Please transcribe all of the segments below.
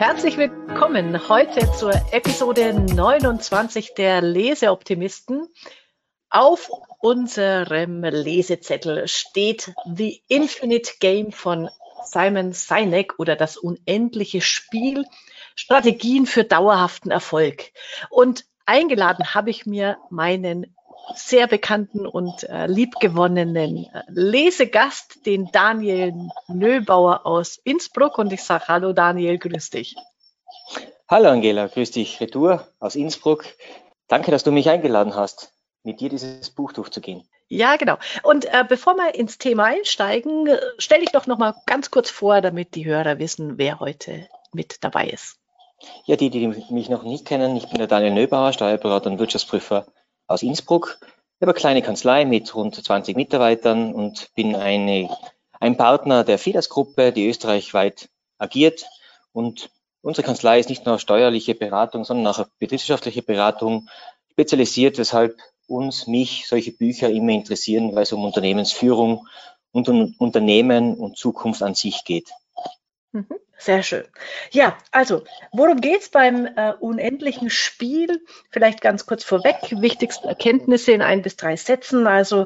Herzlich willkommen heute zur Episode 29 der Leseoptimisten. Auf unserem Lesezettel steht The Infinite Game von Simon Sinek oder das unendliche Spiel, Strategien für dauerhaften Erfolg. Und eingeladen habe ich mir meinen sehr bekannten und liebgewonnenen Lesegast, den Daniel Nöbauer aus Innsbruck. Und ich sage Hallo Daniel, grüß dich. Hallo Angela, grüß dich, Retour aus Innsbruck. Danke, dass du mich eingeladen hast, mit dir dieses Buch durchzugehen. Ja, genau. Und bevor wir ins Thema einsteigen, stell dich doch noch mal ganz kurz vor, damit die Hörer wissen, wer heute mit dabei ist. Ja, die mich noch nicht kennen, ich bin der Daniel Nöbauer, Steuerberater und Wirtschaftsprüfer aus Innsbruck. Ich habe eine kleine Kanzlei mit rund 20 Mitarbeitern und bin ein Partner der FIDAS-Gruppe, die österreichweit agiert. Und unsere Kanzlei ist nicht nur auf steuerliche Beratung, sondern auch auf betriebswirtschaftliche Beratung spezialisiert, weshalb mich solche Bücher immer interessieren, weil es um Unternehmensführung und um Unternehmen und Zukunft an sich geht. Sehr schön. Ja, also, worum geht es beim unendlichen Spiel? Vielleicht ganz kurz vorweg, wichtigste Erkenntnisse in 1 bis 3 Sätzen. Also,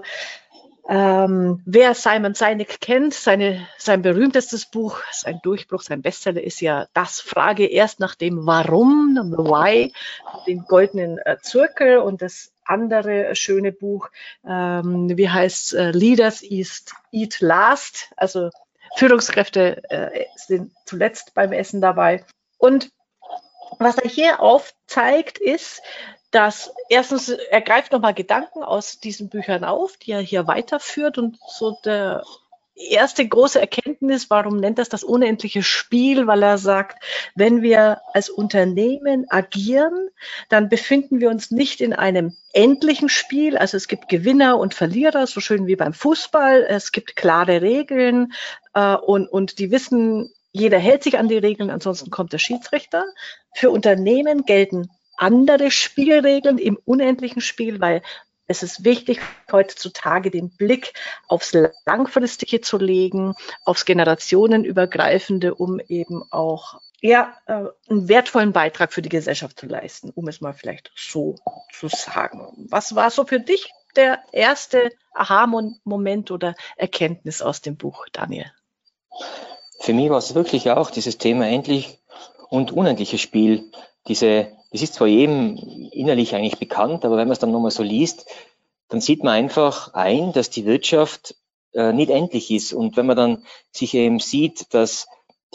wer Simon Sinek kennt, sein berühmtestes Buch, sein Durchbruch, sein Bestseller ist ja Das Frage erst nach dem Warum, the Why, den goldenen Zirkel, und das andere schöne Buch, wie heißt Leaders Eat Last, also Führungskräfte sind zuletzt beim Essen dabei. Und was er hier aufzeigt, ist, dass erstens, er greift nochmal Gedanken aus diesen Büchern auf, die er hier weiterführt, und so der erste große Erkenntnis, warum nennt er das unendliche Spiel? Weil er sagt, wenn wir als Unternehmen agieren, dann befinden wir uns nicht in einem endlichen Spiel. Also es gibt Gewinner und Verlierer, so schön wie beim Fußball. Es gibt klare Regeln und die wissen, jeder hält sich an die Regeln, ansonsten kommt der Schiedsrichter. Für Unternehmen gelten andere Spielregeln im unendlichen Spiel, weil es ist wichtig, heutzutage den Blick aufs Langfristige zu legen, aufs Generationenübergreifende, um eben auch einen wertvollen Beitrag für die Gesellschaft zu leisten, um es mal vielleicht so zu sagen. Was war so für dich der erste Aha-Moment oder Erkenntnis aus dem Buch, Daniel? Für mich war es wirklich auch dieses Thema endlich und unendliches Spiel. Das ist zwar jedem innerlich eigentlich bekannt, aber wenn man es dann nochmal so liest, dann sieht man einfach ein, dass die Wirtschaft nicht endlich ist. Und wenn man dann sich eben sieht, dass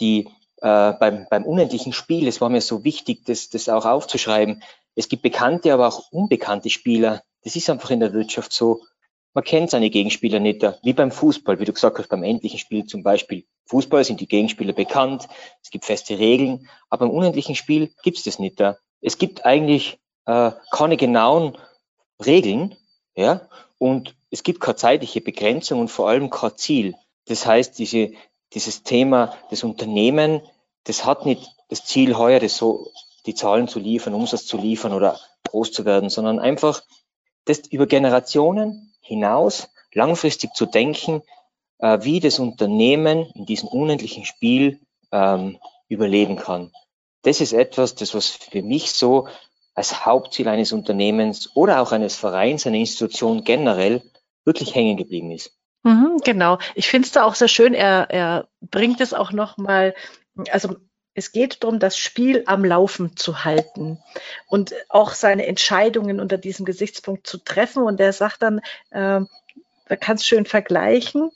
beim unendlichen Spiel, es war mir so wichtig, das auch aufzuschreiben, es gibt bekannte, aber auch unbekannte Spieler. Das ist einfach in der Wirtschaft so. Man kennt seine Gegenspieler nicht, wie beim Fußball, wie du gesagt hast, beim endlichen Spiel zum Beispiel. Fußball sind die Gegenspieler bekannt, es gibt feste Regeln, aber im unendlichen Spiel gibt es das nicht. Es gibt eigentlich keine genauen Regeln, ja, und es gibt keine zeitliche Begrenzung und vor allem kein Ziel. Das heißt, dieses Thema des Unternehmen, das hat nicht das Ziel heuer, die Zahlen zu liefern, Umsatz zu liefern oder groß zu werden, sondern einfach das über Generationen hinaus langfristig zu denken, wie das Unternehmen in diesem unendlichen Spiel überleben kann. Das ist etwas, was für mich so als Hauptziel eines Unternehmens oder auch eines Vereins, einer Institution generell wirklich hängen geblieben ist. Genau. Ich finde es da auch sehr schön. Er bringt es auch nochmal, also es geht darum, das Spiel am Laufen zu halten und auch seine Entscheidungen unter diesem Gesichtspunkt zu treffen. Und er sagt dann, da kannst du schön vergleichen,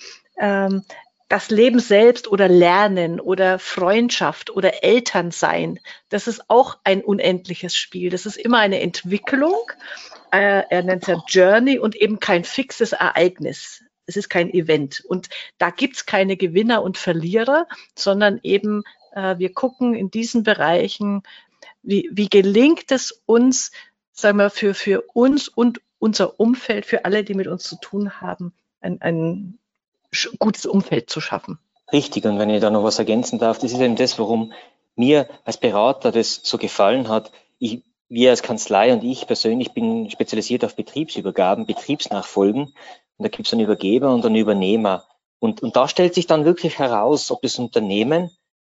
das Leben selbst oder Lernen oder Freundschaft oder Elternsein, das ist auch ein unendliches Spiel. Das ist immer eine Entwicklung. Er nennt es ja Journey und eben kein fixes Ereignis. Es ist kein Event. Und da gibt es keine Gewinner und Verlierer, sondern eben wir gucken in diesen Bereichen, wie gelingt es uns, sagen wir, für uns und unser Umfeld, für alle, die mit uns zu tun haben, ein gutes Umfeld zu schaffen. Richtig, und wenn ich da noch was ergänzen darf, das ist eben das, warum mir als Berater das so gefallen hat. Wir als Kanzlei und ich persönlich bin spezialisiert auf Betriebsübergaben, Betriebsnachfolgen. Und da gibt es einen Übergeber und einen Übernehmer. Und da stellt sich dann wirklich heraus, ob das Unternehmen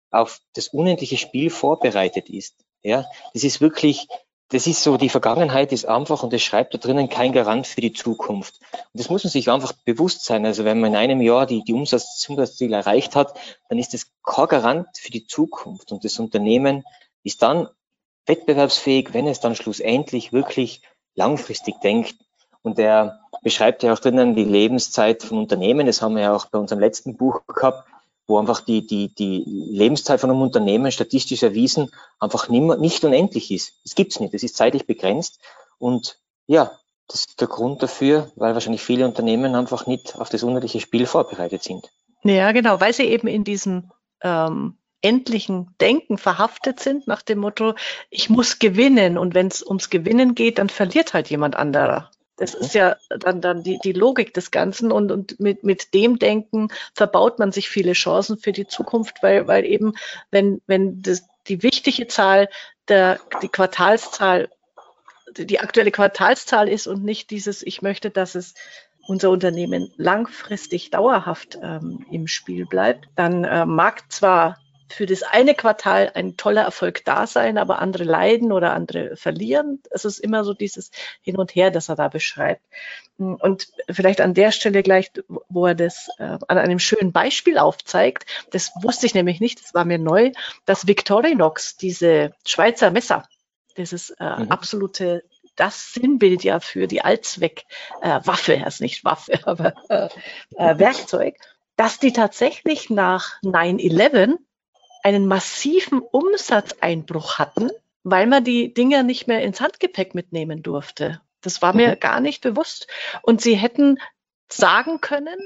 auf das unendliche Spiel vorbereitet ist. Ja, das ist wirklich, das ist so, die Vergangenheit ist einfach, und das schreibt da drinnen, kein Garant für die Zukunft. Und das muss man sich einfach bewusst sein. Also wenn man in einem Jahr das Umsatzziel erreicht hat, dann ist das kein Garant für die Zukunft. Und das Unternehmen ist dann wettbewerbsfähig, wenn es dann schlussendlich wirklich langfristig denkt. Und er beschreibt ja auch drinnen die Lebenszeit von Unternehmen. Das haben wir ja auch bei unserem letzten Buch gehabt, wo einfach die Lebenszeit von einem Unternehmen statistisch erwiesen einfach nicht unendlich ist. Das gibt's nicht. Das ist zeitlich begrenzt. Und ja, das ist der Grund dafür, weil wahrscheinlich viele Unternehmen einfach nicht auf das unendliche Spiel vorbereitet sind. Ja, genau, weil sie eben in diesem endlichen Denken verhaftet sind, nach dem Motto, ich muss gewinnen, und wenn es ums Gewinnen geht, dann verliert halt jemand anderer. Das ist ja dann die Logik des Ganzen, und mit dem Denken verbaut man sich viele Chancen für die Zukunft, weil eben, wenn die wichtige Zahl die Quartalszahl, die aktuelle Quartalszahl ist und nicht dieses, ich möchte, dass es unser Unternehmen langfristig dauerhaft im Spiel bleibt, dann mag zwar für das eine Quartal ein toller Erfolg da sein, aber andere leiden oder andere verlieren. Es ist immer so dieses Hin und Her, das er da beschreibt. Und vielleicht an der Stelle gleich, wo er das an einem schönen Beispiel aufzeigt, das wusste ich nämlich nicht, das war mir neu, dass Victorinox, diese Schweizer Messer, dieses absolute, das Sinnbild ja für die Allzweckwaffe, ist nicht Waffe, aber Werkzeug, dass die tatsächlich nach 9/11 einen massiven Umsatzeinbruch hatten, weil man die Dinger nicht mehr ins Handgepäck mitnehmen durfte. Das war mir gar nicht bewusst. Und sie hätten sagen können,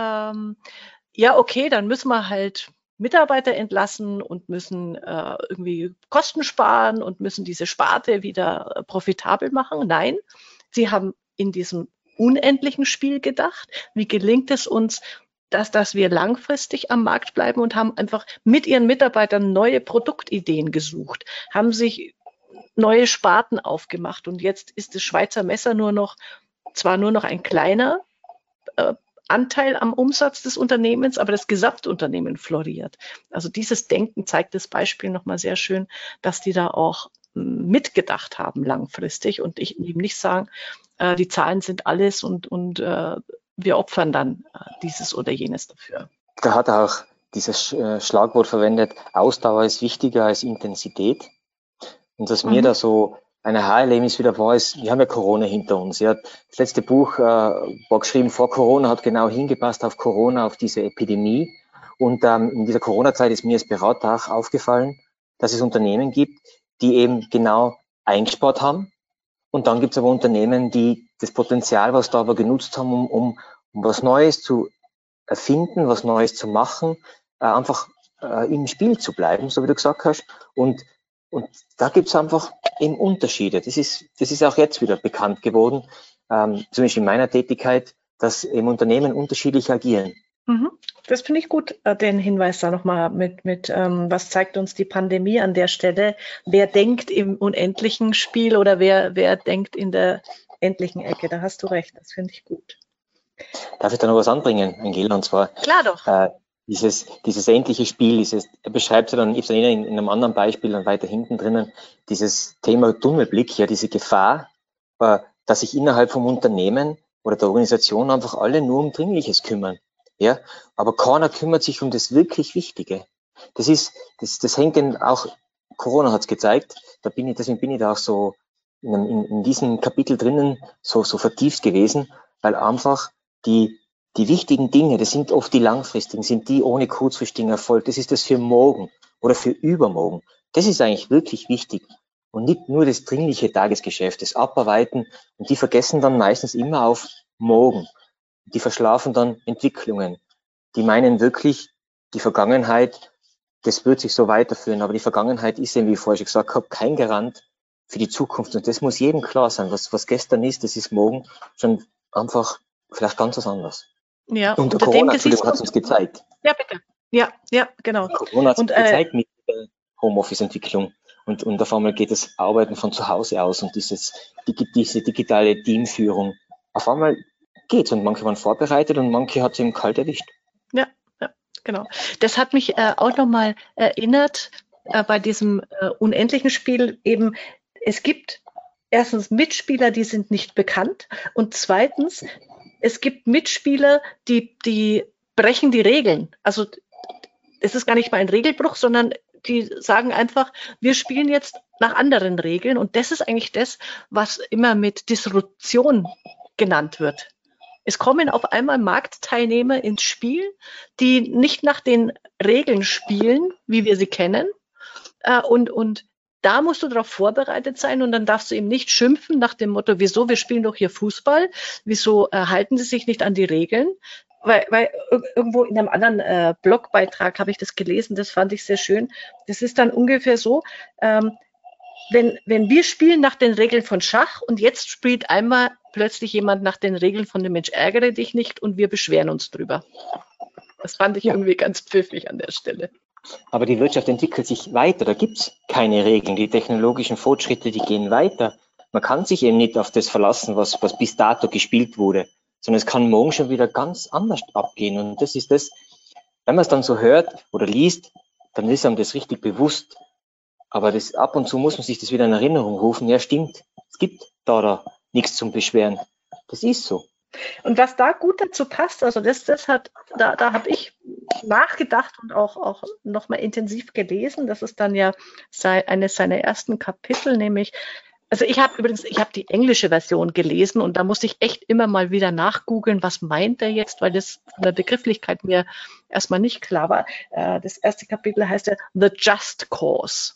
ja, okay, dann müssen wir halt Mitarbeiter entlassen und müssen irgendwie Kosten sparen und müssen diese Sparte wieder profitabel machen. Nein, sie haben in diesem unendlichen Spiel gedacht. Wie gelingt es uns, dass wir langfristig am Markt bleiben, und haben einfach mit ihren Mitarbeitern neue Produktideen gesucht, haben sich neue Sparten aufgemacht, und jetzt ist das Schweizer Messer zwar nur noch ein kleiner Anteil am Umsatz des Unternehmens, aber das Gesamtunternehmen floriert. Also dieses Denken zeigt das Beispiel nochmal sehr schön, dass die da auch mitgedacht haben langfristig und ich eben nicht sagen, die Zahlen sind alles und wir opfern dann dieses oder jenes dafür. Da hat er auch dieses Schlagwort verwendet, Ausdauer ist wichtiger als Intensität. Und dass mir da so ein Aha-Erlebnis wieder war, ist, wir haben ja Corona hinter uns. Ja. Das letzte Buch war geschrieben vor Corona, hat genau hingepasst auf Corona, auf diese Epidemie. Und in dieser Corona-Zeit ist mir als Berater auch aufgefallen, dass es Unternehmen gibt, die eben genau eingespart haben. Und dann gibt es aber Unternehmen, die das Potenzial, was da aber genutzt haben, um was Neues zu erfinden, was Neues zu machen, einfach im Spiel zu bleiben, so wie du gesagt hast. Und da gibt es einfach eben Unterschiede. Das ist auch jetzt wieder bekannt geworden, zum Beispiel in meiner Tätigkeit, dass eben Unternehmen unterschiedlich agieren. Das finde ich gut, den Hinweis da nochmal mit was zeigt uns die Pandemie an der Stelle? Wer denkt im unendlichen Spiel oder wer denkt in der endlichen Ecke? Da hast du recht, das finde ich gut. Darf ich da noch was anbringen, Angela? Und zwar klar doch. Dieses endliche Spiel, er beschreibt ja dann, ich habe in einem anderen Beispiel dann weiter hinten drinnen, dieses Thema Tunnelblick, ja, diese Gefahr, dass sich innerhalb vom Unternehmen oder der Organisation einfach alle nur um Dringliches kümmern. Ja, aber keiner kümmert sich um das wirklich Wichtige. Das hängt auch, Corona hat es gezeigt, deswegen bin ich da auch so in diesem Kapitel drinnen so vertieft gewesen, weil einfach die wichtigen Dinge, das sind oft die langfristigen, sind die ohne kurzfristigen Erfolg. Das ist das für morgen oder für übermorgen. Das ist eigentlich wirklich wichtig. Und nicht nur das dringliche Tagesgeschäft, das Abarbeiten. Und die vergessen dann meistens immer auf morgen. Die verschlafen dann Entwicklungen. Die meinen wirklich, die Vergangenheit, das wird sich so weiterführen. Aber die Vergangenheit ist eben, wie ich vorher schon gesagt habe, kein Garant für die Zukunft. Und das muss jedem klar sein. Was gestern ist, das ist morgen schon einfach vielleicht ganz was anderes. Ja, und Corona, Entschuldigung, hat es uns gezeigt. Ja, bitte. Ja, genau. Corona hat es gezeigt mit der Homeoffice-Entwicklung. Und auf einmal geht das Arbeiten von zu Hause aus und diese digitale Teamführung. Auf einmal geht's und manche waren vorbereitet und manche hat es eben kalt erwischt. Ja, Genau. Das hat mich auch nochmal erinnert bei diesem unendlichen Spiel eben, es gibt erstens Mitspieler, die sind nicht bekannt und zweitens, es gibt Mitspieler, die brechen die Regeln. Also es ist gar nicht mal ein Regelbruch, sondern die sagen einfach, wir spielen jetzt nach anderen Regeln und das ist eigentlich das, was immer mit Disruption genannt wird. Es kommen auf einmal Marktteilnehmer ins Spiel, die nicht nach den Regeln spielen, wie wir sie kennen. Und da musst du darauf vorbereitet sein und dann darfst du eben nicht schimpfen nach dem Motto, wieso, wir spielen doch hier Fußball, wieso halten sie sich nicht an die Regeln? Weil irgendwo in einem anderen Blogbeitrag habe ich das gelesen, das fand ich sehr schön. Das ist dann ungefähr so, wenn wir spielen nach den Regeln von Schach und jetzt spielt einmal plötzlich jemand nach den Regeln von dem Mensch ärgere dich nicht und wir beschweren uns drüber. Das fand ich irgendwie ganz pfiffig an der Stelle. Aber die Wirtschaft entwickelt sich weiter, da gibt es keine Regeln. Die technologischen Fortschritte, die gehen weiter. Man kann sich eben nicht auf das verlassen, was bis dato gespielt wurde, sondern es kann morgen schon wieder ganz anders abgehen. Und das ist das, wenn man es dann so hört oder liest, dann ist einem das richtig bewusst. Aber das, ab und zu muss man sich das wieder in Erinnerung rufen. Ja, stimmt, es gibt da nichts zum Beschweren. Das ist so. Und was da gut dazu passt, also da habe ich nachgedacht und auch nochmal intensiv gelesen. Das ist dann ja eines seiner ersten Kapitel, nämlich, also ich habe die englische Version gelesen und da musste ich echt immer mal wieder nachgoogeln, was meint er jetzt, weil das von der Begrifflichkeit mir erstmal nicht klar war. Das erste Kapitel heißt ja The Just Cause.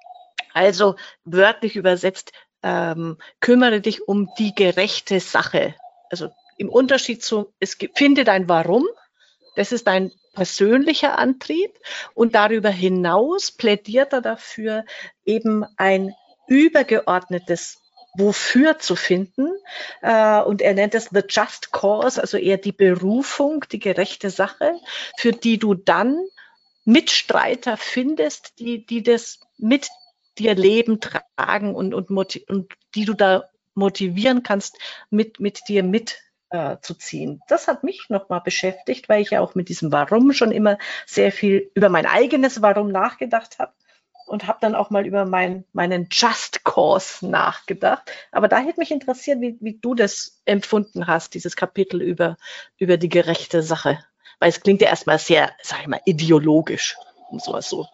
Also wörtlich übersetzt, kümmere dich um die gerechte Sache. Also im Unterschied zu, finde dein Warum, das ist dein persönlicher Antrieb und darüber hinaus plädiert er dafür, eben ein übergeordnetes Wofür zu finden und er nennt es the just cause, also eher die Berufung, die gerechte Sache, für die du dann Mitstreiter findest, die das mit dir Leben tragen und die du da motivieren kannst, mit dir mitzuziehen. Das hat mich nochmal beschäftigt, weil ich ja auch mit diesem Warum schon immer sehr viel über mein eigenes Warum nachgedacht habe und habe dann auch mal über meinen Just Cause nachgedacht. Aber da hätte mich interessiert, wie du das empfunden hast, dieses Kapitel über die gerechte Sache. Weil es klingt ja erstmal sehr, sag ich mal, ideologisch, um sowas so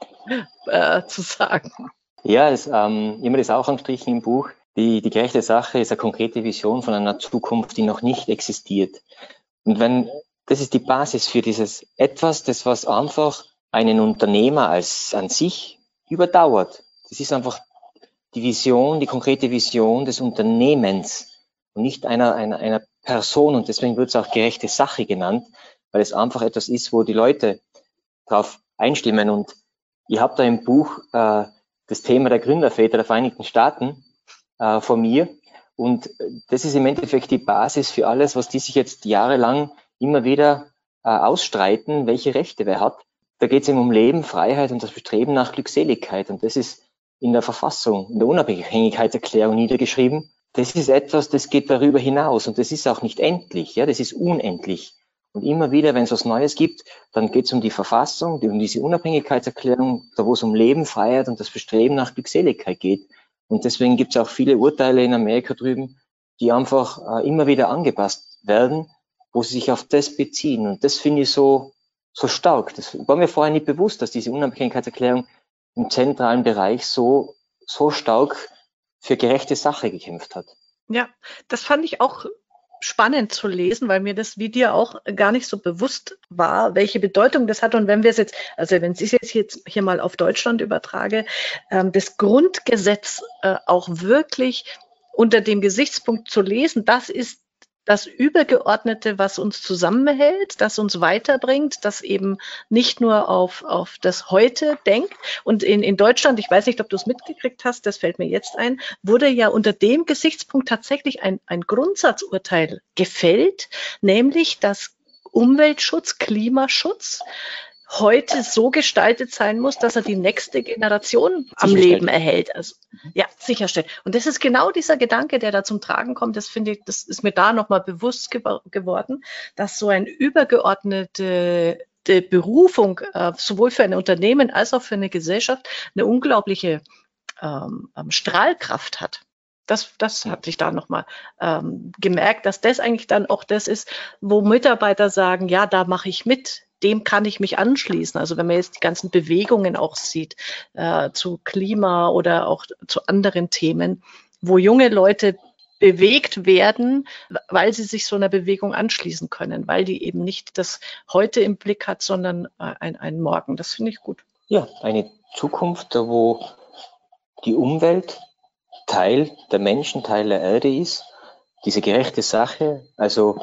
zu sagen. Ja, immer das auch angestrichen im Buch. Die gerechte Sache ist eine konkrete Vision von einer Zukunft, die noch nicht existiert. Und das ist die Basis für dieses Etwas, das was einfach einen Unternehmer an sich überdauert. Das ist einfach die Vision, die konkrete Vision des Unternehmens und nicht einer Person. Und deswegen wird es auch gerechte Sache genannt, weil es einfach etwas ist, wo die Leute drauf einstimmen. Und ihr habt da im Buch das Thema der Gründerväter der Vereinigten Staaten von mir. Und das ist im Endeffekt die Basis für alles, was die sich jetzt jahrelang immer wieder ausstreiten, welche Rechte wer hat. Da geht es eben um Leben, Freiheit und das Bestreben nach Glückseligkeit. Und das ist in der Verfassung, in der Unabhängigkeitserklärung niedergeschrieben. Das ist etwas, das geht darüber hinaus und das ist auch nicht endlich, ja, das ist unendlich. Und immer wieder, wenn es was Neues gibt, dann geht es um die Verfassung, um diese Unabhängigkeitserklärung, da wo es um Leben, Freiheit und das Bestreben nach Glückseligkeit geht. Und deswegen gibt es auch viele Urteile in Amerika drüben, die einfach immer wieder angepasst werden, wo sie sich auf das beziehen. Und das finde ich so stark. Das war mir vorher nicht bewusst, dass diese Unabhängigkeitserklärung im zentralen Bereich so stark für gerechte Sache gekämpft hat. Ja, das fand ich auch spannend zu lesen, weil mir das wie dir auch gar nicht so bewusst war, welche Bedeutung das hat. Und wenn wir es jetzt, also wenn ich es jetzt hier mal auf Deutschland übertrage, das Grundgesetz auch wirklich unter dem Gesichtspunkt zu lesen, das ist das Übergeordnete, was uns zusammenhält, das uns weiterbringt, das eben nicht nur auf das Heute denkt. Und in Deutschland, ich weiß nicht, ob du es mitgekriegt hast, das fällt mir jetzt ein, wurde ja unter dem Gesichtspunkt tatsächlich ein Grundsatzurteil gefällt, nämlich dass Umweltschutz, Klimaschutz heute so gestaltet sein muss, dass er die nächste Generation am Leben erhält. Also, ja, sicherstellt. Und das ist genau dieser Gedanke, der da zum Tragen kommt. Das finde ich, das ist mir da nochmal bewusst geworden, dass so ein übergeordnete Berufung sowohl für ein Unternehmen als auch für eine Gesellschaft eine unglaubliche Strahlkraft hat. Das hat sich da nochmal gemerkt, dass das eigentlich dann auch das ist, wo Mitarbeiter sagen, ja, da mache ich mit, dem kann ich mich anschließen. Also wenn man jetzt die ganzen Bewegungen auch sieht zu Klima oder auch zu anderen Themen, wo junge Leute bewegt werden, weil sie sich so einer Bewegung anschließen können, weil die eben nicht das Heute im Blick hat, sondern ein Morgen. Das finde ich gut. Ja, eine Zukunft, wo die Umwelt Teil der Menschen, Teil der Erde ist, diese gerechte Sache. Also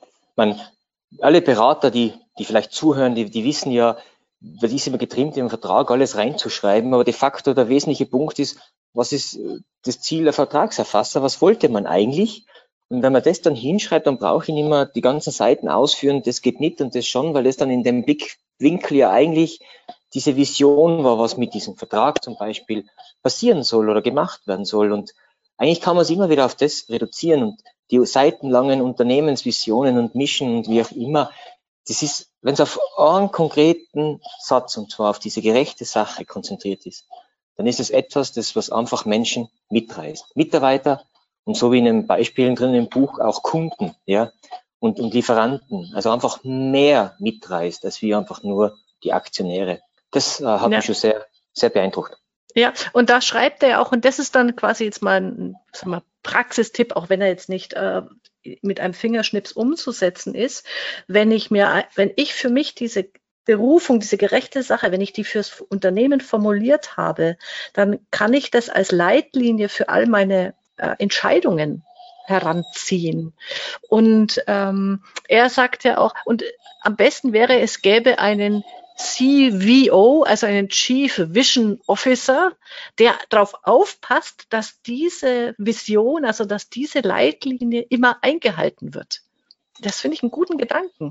alle Berater, die vielleicht zuhören, die wissen ja, weil die sind immer getrimmt, im Vertrag alles reinzuschreiben, aber de facto der wesentliche Punkt ist, was ist das Ziel der Vertragserfasser, was wollte man eigentlich? Und wenn man das dann hinschreibt, dann brauche ich nicht mehr die ganzen Seiten ausführen, das geht nicht und das schon, weil das dann in dem Blickwinkel ja eigentlich diese Vision war, was mit diesem Vertrag zum Beispiel passieren soll oder gemacht werden soll. Und eigentlich kann man es immer wieder auf das reduzieren und die seitenlangen Unternehmensvisionen und Mischen und wie auch immer, das ist, wenn es auf einen konkreten Satz, und zwar auf diese gerechte Sache konzentriert ist, dann ist es etwas, das was einfach Menschen mitreißt. Mitarbeiter und so wie in den Beispielen drin im Buch auch Kunden, ja, und Lieferanten, also einfach mehr mitreißt, als wie einfach nur die Aktionäre. Das hat mich schon sehr, sehr beeindruckt. Ja, und da schreibt er auch, und das ist dann quasi jetzt mal ein Praxistipp, auch wenn er jetzt nicht mit einem Fingerschnips umzusetzen ist, wenn ich für mich diese Berufung, diese gerechte Sache, wenn ich die fürs Unternehmen formuliert habe, dann kann ich das als Leitlinie für all meine Entscheidungen heranziehen. Und er sagt ja auch, und am besten wäre, es gäbe einen CVO, also einen Chief Vision Officer, der darauf aufpasst, dass diese Vision, also dass diese Leitlinie immer eingehalten wird. Das finde ich einen guten Gedanken.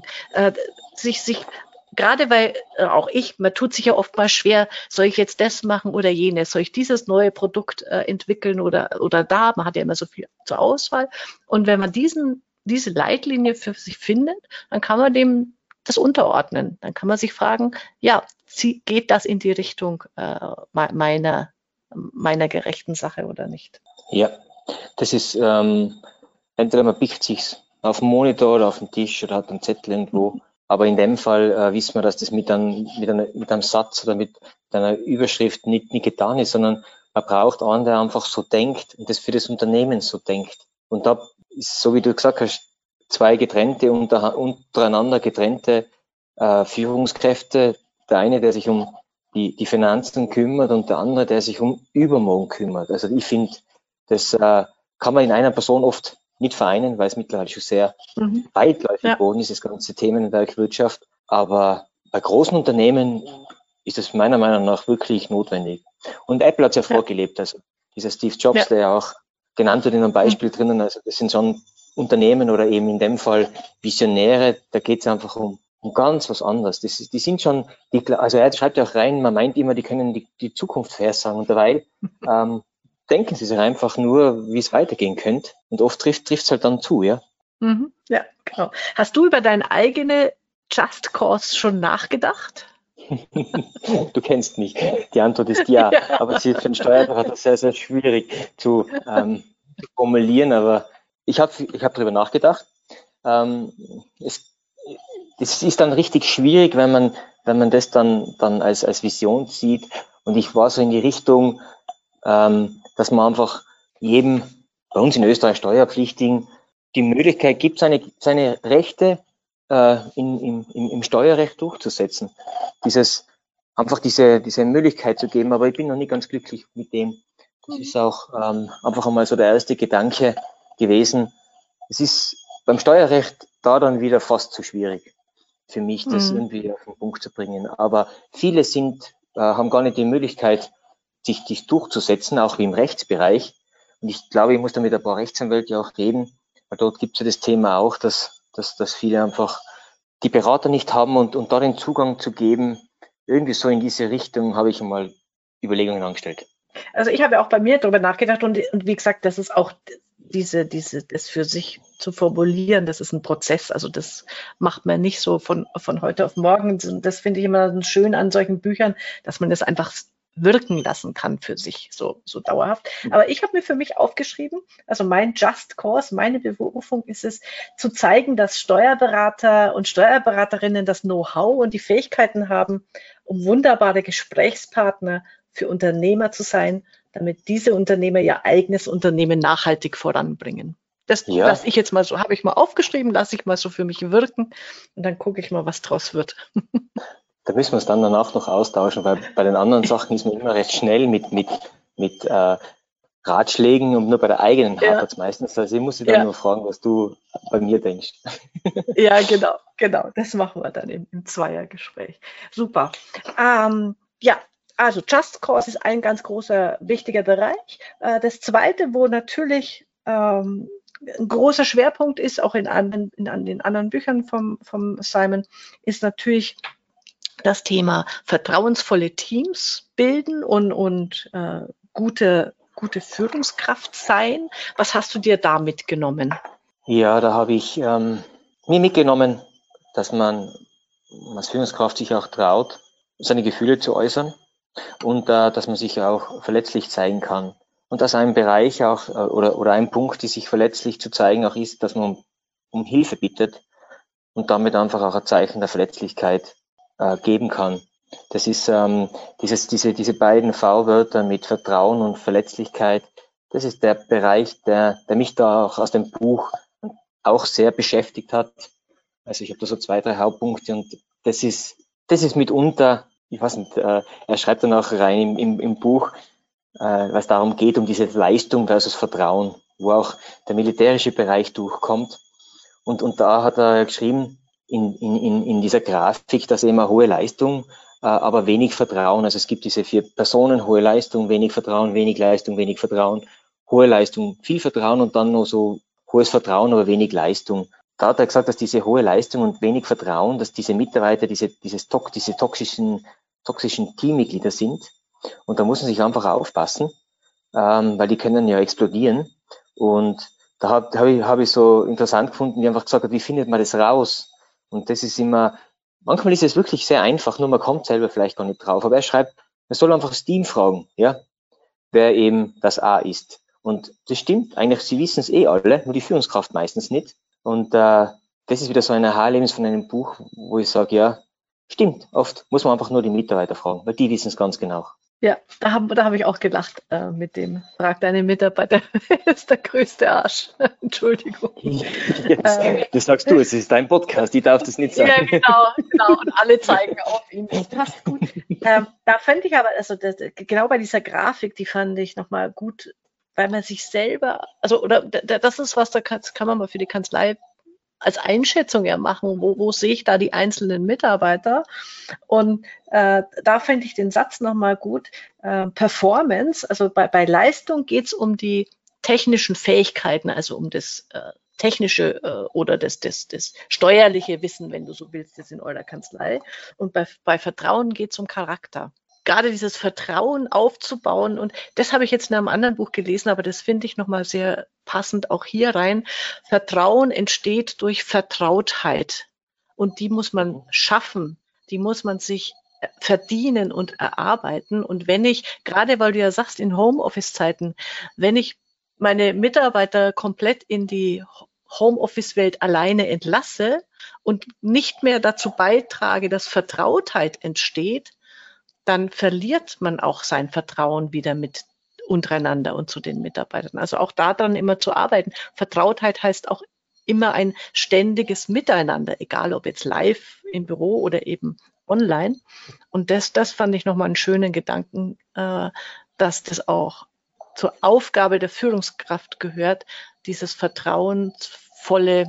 Gerade weil auch man tut sich ja oft mal schwer, soll ich jetzt das machen oder jenes, soll ich dieses neue Produkt entwickeln oder da, man hat ja immer so viel zur Auswahl. Und wenn man diese Leitlinie für sich findet, dann kann man dem das unterordnen. Dann kann man sich fragen, ja, geht das in die Richtung meiner gerechten Sache oder nicht? Ja, das ist, entweder man pickt sich's auf dem Monitor oder auf dem Tisch oder hat einen Zettel irgendwo. Aber in dem Fall wissen wir, dass das mit einem Satz oder mit einer Überschrift nicht getan ist, sondern man braucht einen, der einfach so denkt und das für das Unternehmen so denkt. Und da ist, so wie du gesagt hast, zwei untereinander getrennte Führungskräfte. Der eine, der sich um die Finanzen kümmert und der andere, der sich um übermorgen kümmert. Also ich finde, das kann man in einer Person oft nicht vereinen, weil es mittlerweile schon sehr weitläufig geworden ist, das ganze Themenwerk Wirtschaft. Aber bei großen Unternehmen ist es meiner Meinung nach wirklich notwendig. Und Apple hat es ja vorgelebt. Also dieser Steve Jobs, der ja auch genannt wird in einem Beispiel drinnen, also das sind schon Unternehmen oder eben in dem Fall Visionäre, da geht es einfach um ganz was anderes. Die sind schon, also er schreibt ja auch rein, man meint immer, die können die Zukunft vorhersagen und dabei denken sie sich einfach nur, wie es weitergehen könnte und oft trifft es halt dann zu, ja. Ja, genau. Hast du über deine eigene Just Cause schon nachgedacht? Du kennst mich. Die Antwort ist ja. Aber sie für den Steuerberater sehr, sehr schwierig zu formulieren, aber ich hab darüber nachgedacht. Es ist dann richtig schwierig, wenn man das dann als Vision sieht. Und ich war so in die Richtung, dass man einfach jedem, bei uns in Österreich Steuerpflichtigen, die Möglichkeit gibt, seine Rechte im Steuerrecht durchzusetzen. Einfach diese Möglichkeit zu geben, aber ich bin noch nicht ganz glücklich mit dem. Das ist auch einfach einmal so der erste Gedanke gewesen. Es ist beim Steuerrecht da dann wieder fast zu schwierig für mich, das irgendwie auf den Punkt zu bringen. Aber viele haben gar nicht die Möglichkeit, sich durchzusetzen, auch wie im Rechtsbereich. Und ich glaube, ich muss da mit ein paar Rechtsanwälten auch reden, weil dort gibt es ja das Thema auch, dass viele einfach die Berater nicht haben und da den Zugang zu geben, irgendwie so in diese Richtung habe ich mal Überlegungen angestellt. Also ich habe auch bei mir darüber nachgedacht und wie gesagt, das ist auch das für sich zu formulieren, das ist ein Prozess. Also das macht man nicht so von heute auf morgen. Das finde ich immer schön an solchen Büchern, dass man das einfach wirken lassen kann für sich, so dauerhaft. Aber ich habe mir für mich aufgeschrieben, also mein Just Cause, meine Berufung ist es, zu zeigen, dass Steuerberater und Steuerberaterinnen das Know-how und die Fähigkeiten haben, um wunderbare Gesprächspartner für Unternehmer zu sein, damit diese Unternehmer ihr eigenes Unternehmen nachhaltig voranbringen. Das lasse ich jetzt mal so, habe ich mal aufgeschrieben, lasse ich mal so für mich wirken und dann gucke ich mal, was draus wird. Da müssen wir es dann danach noch austauschen, weil bei den anderen Sachen ist man immer recht schnell mit Ratschlägen und nur bei der eigenen hapert es meistens. Also ich muss dich dann nur fragen, was du bei mir denkst. Ja, genau. Das machen wir dann im Zweiergespräch. Super. Also Just Cause ist ein ganz großer, wichtiger Bereich. Das zweite, wo natürlich ein großer Schwerpunkt ist, auch in den anderen Büchern vom Simon, ist natürlich das Thema vertrauensvolle Teams bilden und gute Führungskraft sein. Was hast du dir da mitgenommen? Ja, da habe ich mir mitgenommen, dass man als Führungskraft sich auch traut, seine Gefühle zu äußern und dass man sich auch verletzlich zeigen kann. Und dass ein Bereich auch oder ein Punkt, die sich verletzlich zu zeigen auch ist, dass man um Hilfe bittet und damit einfach auch ein Zeichen der Verletzlichkeit geben kann. Das ist diese beiden V-Wörter mit Vertrauen und Verletzlichkeit. Das ist der Bereich, der mich da auch aus dem Buch auch sehr beschäftigt hat. Also ich habe da so 2, 3 Hauptpunkte und das ist mitunter, ich weiß nicht, er schreibt dann auch rein im Buch, was darum geht, um diese Leistung versus Vertrauen, wo auch der militärische Bereich durchkommt. Und da hat er geschrieben, in dieser Grafik, dass eben eine hohe Leistung, aber wenig Vertrauen. Also es gibt diese 4 Personen, hohe Leistung, wenig Vertrauen, wenig Leistung, wenig Vertrauen, hohe Leistung, viel Vertrauen und dann noch so hohes Vertrauen, aber wenig Leistung. Da hat er gesagt, dass diese hohe Leistung und wenig Vertrauen, dass diese Mitarbeiter diese toxischen Teammitglieder sind. Und da muss man sich einfach aufpassen, weil die können ja explodieren. Und da habe ich so interessant gefunden, wie einfach gesagt hat, wie findet man das raus? Und das ist immer, manchmal ist es wirklich sehr einfach, nur man kommt selber vielleicht gar nicht drauf. Aber er schreibt, man soll einfach das Team fragen, ja, wer eben das A ist. Und das stimmt, eigentlich, sie wissen es eh alle, nur die Führungskraft meistens nicht. Und das ist wieder so ein Aha-Erlebnis von einem Buch, wo ich sage, ja, stimmt, oft muss man einfach nur die Mitarbeiter fragen, weil die wissen es ganz genau. Ja, da hab ich auch gelacht mit dem, frag deine Mitarbeiter, wer ist der größte Arsch? Entschuldigung. Yes, das sagst du, es ist dein Podcast, ich darf das nicht sagen. Ja, genau, und alle zeigen auf ihn. Das passt gut. Da fand ich aber, also genau bei dieser Grafik, die fand ich nochmal gut, weil man sich selber, das ist was, da kann man mal für die Kanzlei als Einschätzung ja machen, wo sehe ich da die einzelnen Mitarbeiter? Und da fände ich den Satz nochmal gut. Performance, also bei Leistung geht es um die technischen Fähigkeiten, also um das technische oder das steuerliche Wissen, wenn du so willst, das in eurer Kanzlei. Und bei Vertrauen geht es um Charakter. Gerade dieses Vertrauen aufzubauen. Und das habe ich jetzt in einem anderen Buch gelesen, aber das finde ich nochmal sehr passend auch hier rein. Vertrauen entsteht durch Vertrautheit. Und die muss man schaffen. Die muss man sich verdienen und erarbeiten. Und wenn ich, gerade weil du ja sagst, in Homeoffice-Zeiten, wenn ich meine Mitarbeiter komplett in die Homeoffice-Welt alleine entlasse und nicht mehr dazu beitrage, dass Vertrautheit entsteht, dann verliert man auch sein Vertrauen wieder mit untereinander und zu den Mitarbeitern. Also auch daran immer zu arbeiten. Vertrautheit heißt auch immer ein ständiges Miteinander, egal ob jetzt live im Büro oder eben online. Und das fand ich nochmal einen schönen Gedanken, dass das auch zur Aufgabe der Führungskraft gehört, dieses vertrauensvolle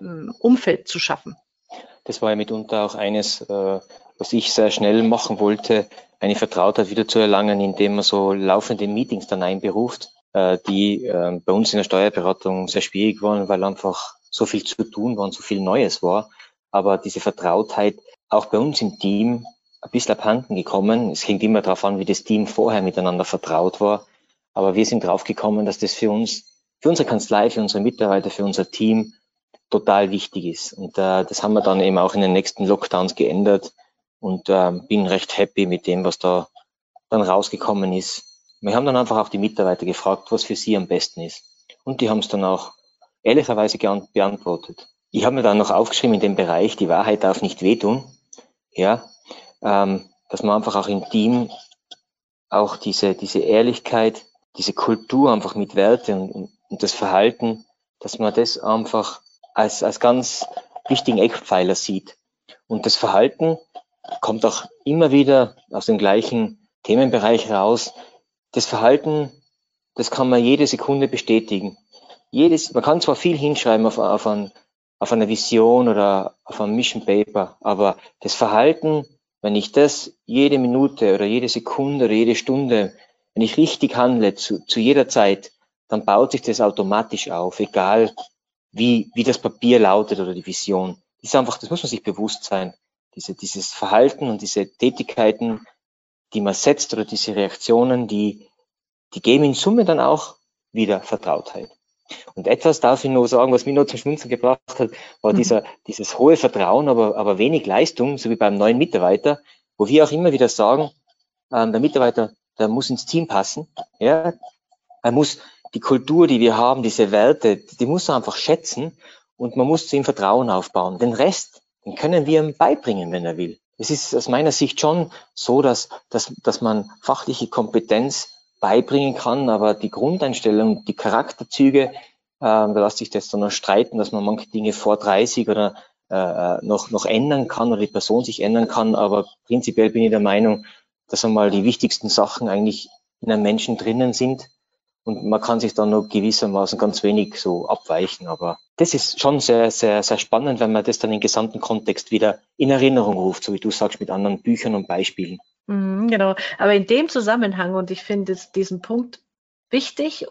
Umfeld zu schaffen. Das war ja mitunter auch eines, was ich sehr schnell machen wollte, eine Vertrautheit wieder zu erlangen, indem man so laufende Meetings dann einberuft, die bei uns in der Steuerberatung sehr schwierig waren, weil einfach so viel zu tun war und so viel Neues war. Aber diese Vertrautheit auch bei uns im Team ein bisschen abhanden gekommen. Es hängt immer darauf an, wie das Team vorher miteinander vertraut war. Aber wir sind drauf gekommen, dass das für uns für unsere Kanzlei, für unsere Mitarbeiter, für unser Team total wichtig ist. Und das haben wir dann eben auch in den nächsten Lockdowns geändert und bin recht happy mit dem, was da dann rausgekommen ist. Wir haben dann einfach auch die Mitarbeiter gefragt, was für sie am besten ist. Und die haben es dann auch ehrlicherweise beantwortet. Ich habe mir dann noch aufgeschrieben in dem Bereich, die Wahrheit darf nicht wehtun. Ja, dass man einfach auch im Team auch diese Ehrlichkeit, diese Kultur einfach mit Werte und das Verhalten, dass man das einfach als ganz wichtigen Eckpfeiler sieht. Und das Verhalten kommt auch immer wieder aus dem gleichen Themenbereich raus. Das Verhalten, das kann man jede Sekunde bestätigen. Man kann zwar viel hinschreiben auf eine Vision oder auf ein Mission Paper, aber das Verhalten, wenn ich das jede Minute oder jede Sekunde oder jede Stunde, wenn ich richtig handle zu jeder Zeit, dann baut sich das automatisch auf, egal wie das Papier lautet oder die Vision. Das ist einfach, das muss man sich bewusst sein. Dieses Verhalten und diese Tätigkeiten, die man setzt oder diese Reaktionen, die geben in Summe dann auch wieder Vertrautheit. Und etwas darf ich nur sagen, was mich nur zum Schmunzeln gebracht hat, war dieses hohe Vertrauen, aber wenig Leistung, so wie beim neuen Mitarbeiter, wo wir auch immer wieder sagen, der Mitarbeiter, der muss ins Team passen. Ja, er muss die Kultur, die wir haben, diese Werte, die muss er einfach schätzen und man muss zu ihm Vertrauen aufbauen. Den Rest, den können wir ihm beibringen, wenn er will. Es ist aus meiner Sicht schon so, dass man fachliche Kompetenz beibringen kann, aber die Grundeinstellung, die Charakterzüge, da lässt sich das dann noch streiten, dass man manche Dinge vor 30 oder noch ändern kann oder die Person sich ändern kann, aber prinzipiell bin ich der Meinung, dass einmal die wichtigsten Sachen eigentlich in einem Menschen drinnen sind und man kann sich dann nur gewissermaßen ganz wenig so abweichen, aber das ist schon sehr, sehr, sehr spannend, wenn man das dann im gesamten Kontext wieder in Erinnerung ruft, so wie du sagst, mit anderen Büchern und Beispielen. Genau, aber in dem Zusammenhang, und ich finde diesen Punkt wichtig,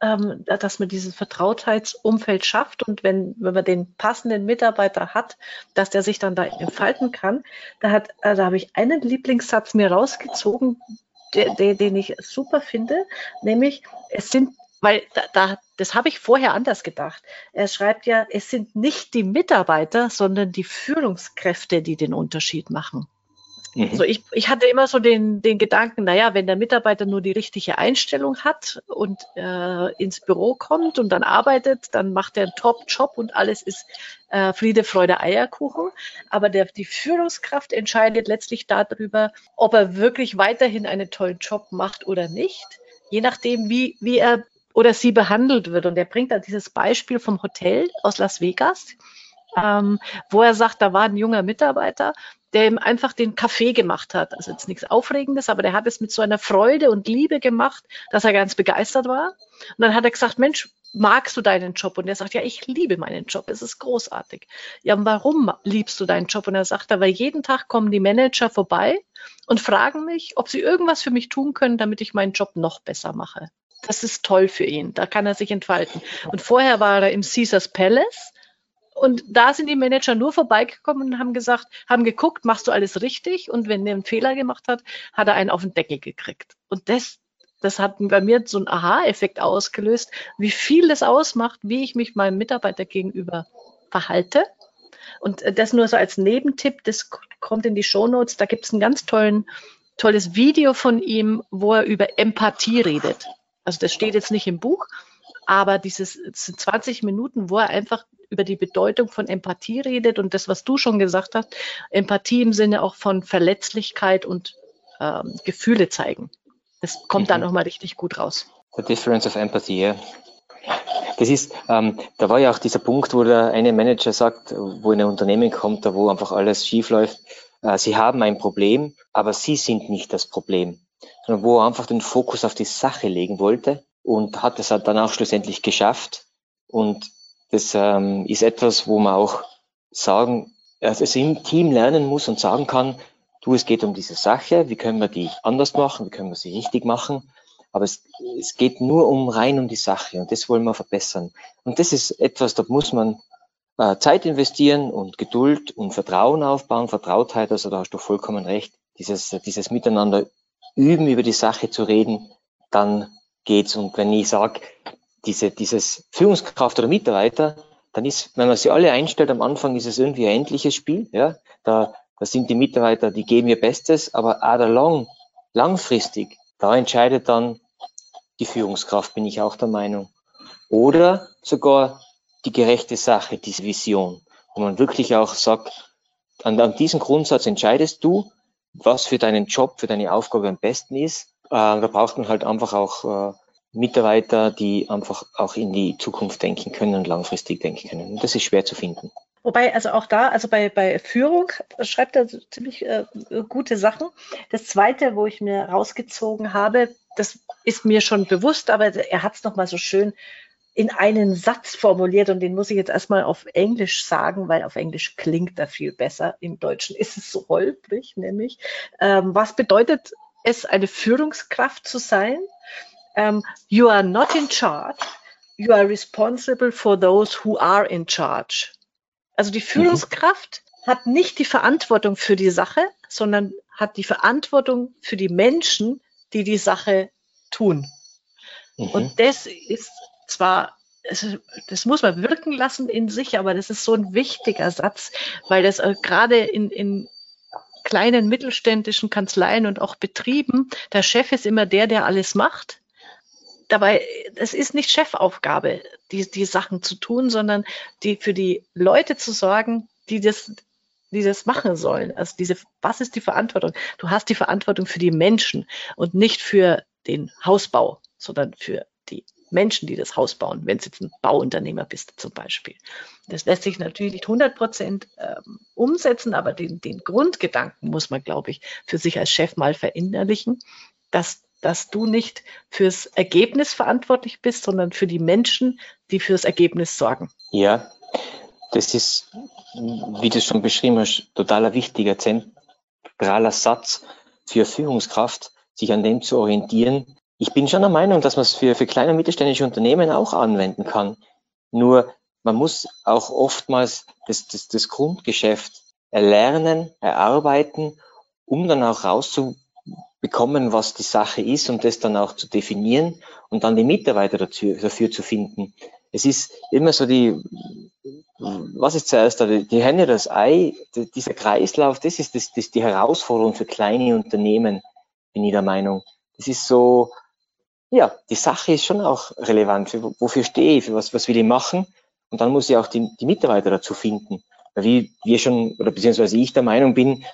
dass man dieses Vertrautheitsumfeld schafft und wenn man den passenden Mitarbeiter hat, dass der sich dann da entfalten kann. Da habe ich einen Lieblingssatz mir rausgezogen, den ich super finde, nämlich das habe ich vorher anders gedacht. Er schreibt ja, es sind nicht die Mitarbeiter, sondern die Führungskräfte, die den Unterschied machen. Also ich hatte immer so den Gedanken, naja, wenn der Mitarbeiter nur die richtige Einstellung hat und ins Büro kommt und dann arbeitet, dann macht er einen Top-Job und alles ist Friede, Freude, Eierkuchen. Aber die Führungskraft entscheidet letztlich darüber, ob er wirklich weiterhin einen tollen Job macht oder nicht, je nachdem, wie er oder sie behandelt wird. Und er bringt da dieses Beispiel vom Hotel aus Las Vegas, wo er sagt, da war ein junger Mitarbeiter, der ihm einfach den Kaffee gemacht hat. Also jetzt nichts Aufregendes, aber der hat es mit so einer Freude und Liebe gemacht, dass er ganz begeistert war. Und dann hat er gesagt, Mensch, magst du deinen Job? Und er sagt, ja, ich liebe meinen Job, es ist großartig. Ja, und warum liebst du deinen Job? Und er sagt, weil jeden Tag kommen die Manager vorbei und fragen mich, ob sie irgendwas für mich tun können, damit ich meinen Job noch besser mache. Das ist toll für ihn, da kann er sich entfalten. Und vorher war er im Caesars Palace. Und da sind die Manager nur vorbeigekommen und haben geguckt, machst du alles richtig? Und wenn er einen Fehler gemacht hat, hat er einen auf den Deckel gekriegt. Und das hat bei mir so einen Aha-Effekt ausgelöst, wie viel das ausmacht, wie ich mich meinem Mitarbeiter gegenüber verhalte. Und das nur so als Nebentipp, das kommt in die Shownotes, da gibt es ein ganz tolles Video von ihm, wo er über Empathie redet. Also das steht jetzt nicht im Buch, aber es sind 20 Minuten, wo er einfach über die Bedeutung von Empathie redet und das, was du schon gesagt hast, Empathie im Sinne auch von Verletzlichkeit und Gefühle zeigen. Das kommt dann nochmal richtig gut raus. The difference of empathy, ja. Das ist, da war ja auch dieser Punkt, wo der eine Manager sagt, wo in ein Unternehmen kommt, da wo einfach alles schief läuft, sie haben ein Problem, aber sie sind nicht das Problem, sondern wo er einfach den Fokus auf die Sache legen wollte und hat es dann auch schlussendlich geschafft. Und das ist etwas, wo man auch also im Team lernen muss und sagen kann, es geht um diese Sache, wie können wir die anders machen, wie können wir sie richtig machen. Aber es geht nur rein um die Sache und das wollen wir verbessern. Und das ist etwas, da muss man Zeit investieren und Geduld und Vertrauen aufbauen, Vertrautheit, also da hast du vollkommen recht. Dieses Miteinander üben, über die Sache zu reden, dann geht's. Und wenn ich sage, dieses Führungskraft oder Mitarbeiter, dann ist, wenn man sie alle einstellt, am Anfang ist es irgendwie ein endliches Spiel. Ja? Da sind die Mitarbeiter, die geben ihr Bestes, aber langfristig, da entscheidet dann die Führungskraft, bin ich auch der Meinung. Oder sogar die gerechte Sache, diese Vision, wo man wirklich auch sagt, an diesem Grundsatz entscheidest du, was für deinen Job, für deine Aufgabe am besten ist. Da braucht man halt einfach auch Mitarbeiter, die einfach auch in die Zukunft denken können und langfristig denken können. Und das ist schwer zu finden. Wobei, also auch da, also bei Führung schreibt er ziemlich gute Sachen. Das Zweite, wo ich mir rausgezogen habe, das ist mir schon bewusst, aber er hat es nochmal so schön in einen Satz formuliert und den muss ich jetzt erstmal auf Englisch sagen, weil auf Englisch klingt er viel besser. Im Deutschen ist es so holprig, nämlich. Was bedeutet es, eine Führungskraft zu sein? You are not in charge. You are responsible for those who are in charge. Also die Führungskraft hat nicht die Verantwortung für die Sache, sondern hat die Verantwortung für die Menschen, die die Sache tun. Und das ist zwar, das muss man wirken lassen in sich, aber das ist so ein wichtiger Satz, weil das gerade in kleinen mittelständischen Kanzleien und auch Betrieben, der Chef ist immer der alles macht. Dabei, es ist nicht Chefaufgabe, die Sachen zu tun, sondern für die Leute zu sorgen, die das machen sollen. Also was ist die Verantwortung? Du hast die Verantwortung für die Menschen und nicht für den Hausbau, sondern für die Menschen, die das Haus bauen, wenn du jetzt ein Bauunternehmer bist zum Beispiel. Das lässt sich natürlich nicht 100% umsetzen, aber den Grundgedanken muss man, glaube ich, für sich als Chef mal verinnerlichen, dass du nicht fürs Ergebnis verantwortlich bist, sondern für die Menschen, die fürs Ergebnis sorgen. Ja, das ist, wie du es schon beschrieben hast, totaler wichtiger, zentraler Satz für Führungskraft, sich an dem zu orientieren. Ich bin schon der Meinung, dass man es für kleine und mittelständische Unternehmen auch anwenden kann. Nur man muss auch oftmals das Grundgeschäft erlernen, erarbeiten, um dann auch rauszubekommen, was die Sache ist und das dann auch zu definieren und dann die Mitarbeiter dafür zu finden. Es ist immer so was ist zuerst da, die Henne, das Ei, dieser Kreislauf, das ist die Herausforderung für kleine Unternehmen, bin ich der Meinung. Das ist so, ja, die Sache ist schon auch relevant. Wofür stehe ich? Für was will ich machen? Und dann muss ich auch die Mitarbeiter dazu finden. Weil wie wir schon, oder beziehungsweise ich der Meinung bin,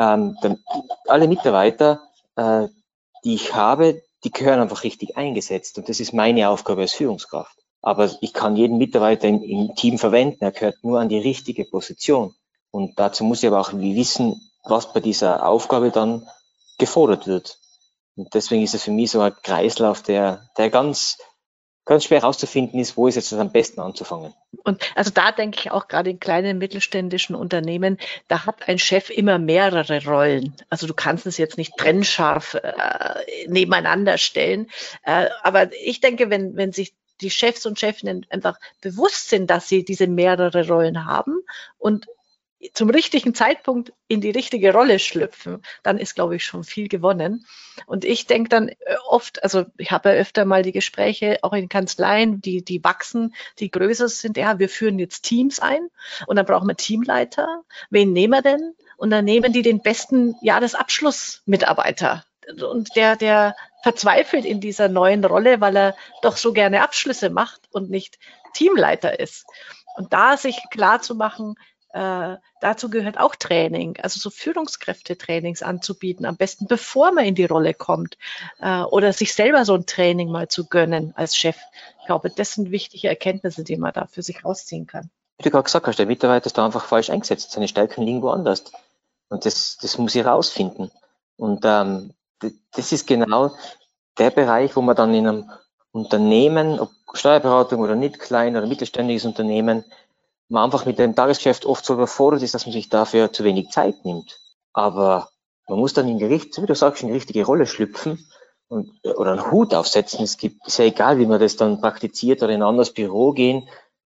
alle Mitarbeiter, die ich habe, die gehören einfach richtig eingesetzt. Und das ist meine Aufgabe als Führungskraft. Aber ich kann jeden Mitarbeiter im Team verwenden. Er gehört nur an die richtige Position. Und dazu muss ich aber auch wissen, was bei dieser Aufgabe dann gefordert wird. Und deswegen ist es für mich so ein Kreislauf, der ganz, ganz schwer herauszufinden ist, wo ist jetzt am besten anzufangen. Und also da denke ich auch gerade in kleinen mittelständischen Unternehmen, da hat ein Chef immer mehrere Rollen. Also du kannst es jetzt nicht trennscharf nebeneinander stellen. Aber ich denke, wenn sich die Chefs und Chefinnen einfach bewusst sind, dass sie diese mehrere Rollen haben und zum richtigen Zeitpunkt in die richtige Rolle schlüpfen, dann ist, glaube ich, schon viel gewonnen. Und ich denke dann oft, also ich habe ja öfter mal die Gespräche, auch in Kanzleien, die wachsen, die größer sind, ja, wir führen jetzt Teams ein und dann brauchen wir Teamleiter. Wen nehmen wir denn? Und dann nehmen die den besten Jahresabschlussmitarbeiter. Und der verzweifelt in dieser neuen Rolle, weil er doch so gerne Abschlüsse macht und nicht Teamleiter ist. Und da sich klar zu machen, dazu gehört auch Training, also so Führungskräftetrainings anzubieten, am besten bevor man in die Rolle kommt oder sich selber so ein Training mal zu gönnen als Chef. Ich glaube, das sind wichtige Erkenntnisse, die man da für sich rausziehen kann. Wie du gerade gesagt hast, der Mitarbeiter ist da einfach falsch eingesetzt. Seine Stärken liegen woanders. Und das muss ich rausfinden. Und das ist genau der Bereich, wo man dann in einem Unternehmen, ob Steuerberatung oder nicht, klein oder mittelständiges Unternehmen, man einfach mit dem Tagesgeschäft oft so überfordert ist, dass man sich dafür zu wenig Zeit nimmt. Aber man muss dann wie du sagst, in die richtige Rolle schlüpfen oder einen Hut aufsetzen. Ist ja egal, wie man das dann praktiziert oder in ein anderes Büro gehen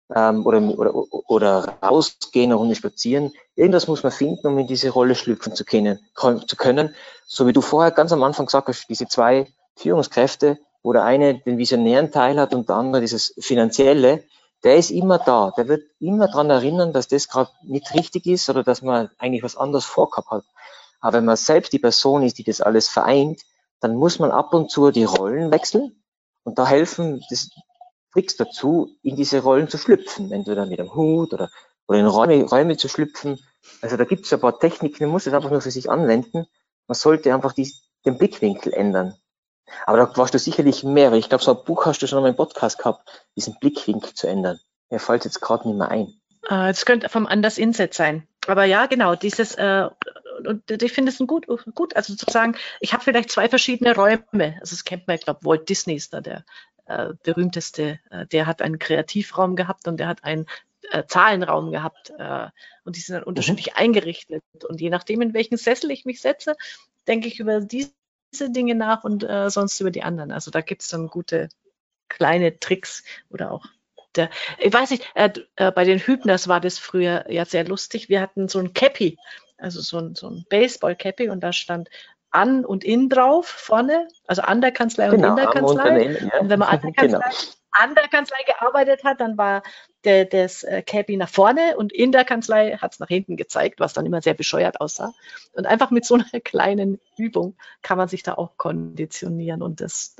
oder rausgehen, eine Runde spazieren. Irgendwas muss man finden, um in diese Rolle schlüpfen zu können. So wie du vorher ganz am Anfang gesagt hast, diese zwei Führungskräfte, wo der eine den visionären Teil hat und der andere dieses finanzielle, der ist immer da. Der wird immer daran erinnern, dass das gerade nicht richtig ist oder dass man eigentlich was anderes vorgehabt hat. Aber wenn man selbst die Person ist, die das alles vereint, dann muss man ab und zu die Rollen wechseln und da helfen Tricks dazu, in diese Rollen zu schlüpfen, entweder mit einem Hut oder in Räume zu schlüpfen. Also da gibt es ein paar Techniken, man muss es einfach nur für sich anwenden. Man sollte einfach den Blickwinkel ändern. Aber da warst du sicherlich mehrere. Ich glaube, so ein Buch hast du schon mal im Podcast gehabt, diesen Blickwinkel zu ändern. Mir fällt jetzt gerade nicht mehr ein. Das könnte vom Anders Inset sein. Aber ja, genau, dieses, und ich finde es gut, also sozusagen, ich habe vielleicht 2 verschiedene Räume. Also das kennt man, ich glaube, Walt Disney ist da der berühmteste. Der hat einen Kreativraum gehabt und der hat einen Zahlenraum gehabt. Und die sind dann unterschiedlich eingerichtet. Und je nachdem, in welchen Sessel ich mich setze, denke ich über diese Dinge nach und sonst über die anderen. Also da gibt es dann gute kleine Tricks oder auch ich weiß nicht, bei den Hübners war das früher ja sehr lustig. Wir hatten so ein Cappy, also so ein Baseball-Cappy und da stand an und in drauf vorne, also an der Kanzlei und in der Kanzlei. Und wenn man an der Kanzlei gearbeitet hat, dann war das Cappy nach vorne und in der Kanzlei hat es nach hinten gezeigt, was dann immer sehr bescheuert aussah. Und einfach mit so einer kleinen Übung kann man sich da auch konditionieren und das